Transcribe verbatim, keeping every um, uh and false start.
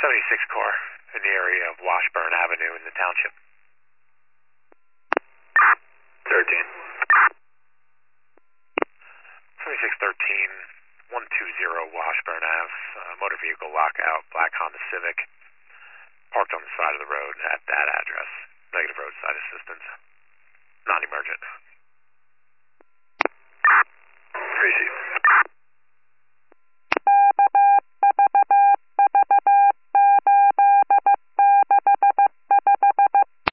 seventy-six car in the area of Washburn Avenue in the township. thirteen. seventy-six thirteen, one two zero Washburn Ave, uh, motor vehicle lockout, black Honda Civic, parked on the side of the road at that address. Negative roadside assistance. Non-emergent.